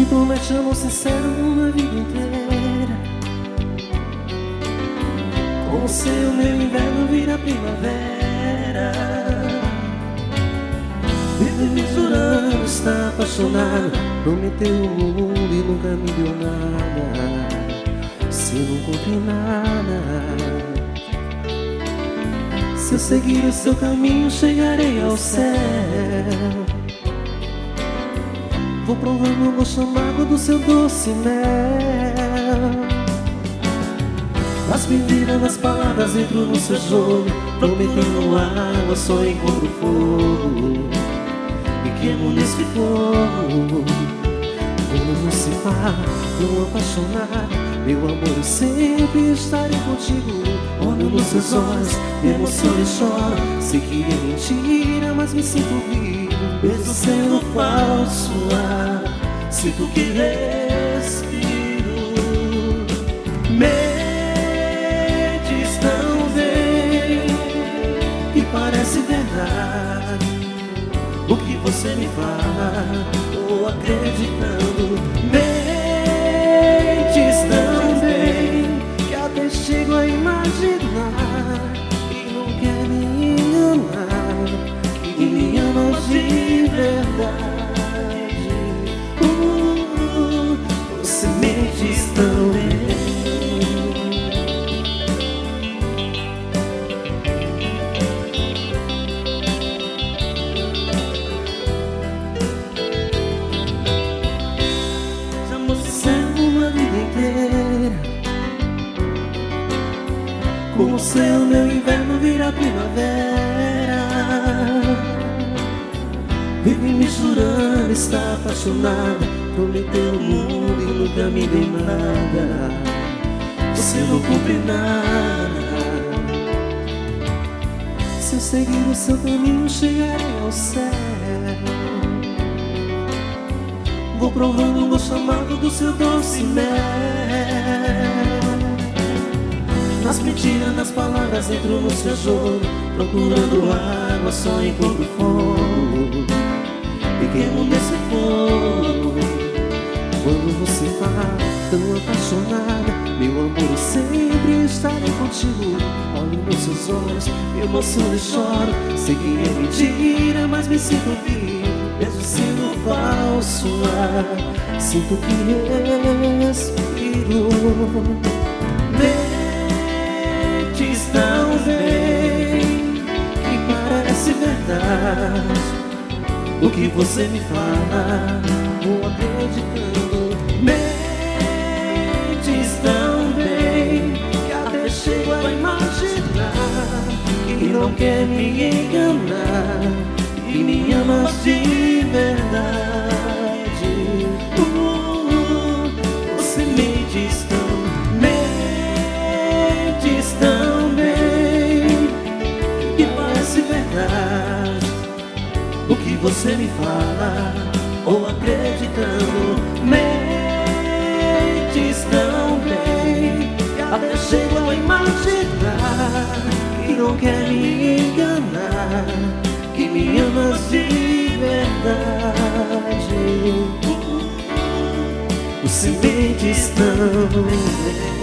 promete amor sincero uma vida inteira. Com você o meu inverno vira primavera. Vive me jurando, está apaixonado, prometeu o mundo e nunca me deu nada. Se eu não cumpri nada, se eu seguir o seu caminho chegarei ao céu. Vou provando o gosto amargo do seu doce mel. As mentiras nas palavras entro no seu jogo, prometendo água só encontro fogo. Me queimo nesse fogo. Quando você fala, tão apaixonado, meu amor, eu sempre estarei contigo. Olho nos seus olhos, me emociono e choro. Sei que é mentira, mas me sinto vivo. Mesmo sendo falso ar, sinto que respiro. Mentes tão bem que parece verdade o que você me fala, tô acreditando. Mentes tão bem que até chego a imaginar que não quer me enganar, que me ama de verdade. Você me diz tão bem. Com você o meu inverno vira primavera. Vive me jurando, está apaixonada, prometeu o mundo e nunca me deu nada. Você não cumpre nada. Se eu seguir o seu caminho chegarei ao céu. Vou provando o gosto amargo do seu doce mel. Nas mentiras, nas palavras entro no seu jogo, procurando água só encontro fogo. Me queimo nesse fogo. Quando você fala, tão apaixonada, meu amor, eu sempre estarei contigo. Olho nos seus olhos, me emociono e choro. Sei que é mentira, mas me sinto vivo. Mesmo sendo falso ar, sinto que respiro. Mentes tão bem que parece verdade o que você me fala, vou acreditando. Mentes tão bem que até chego a imaginar que não quer me enganar, que me ama de verdade. Você me diz tão, mentes tão bem que parece verdade o que você me fala, ou acreditando. Mentes tão bem que até chego a imaginar que não quer me enganar, que me amas de verdade. Você me diz tão bem.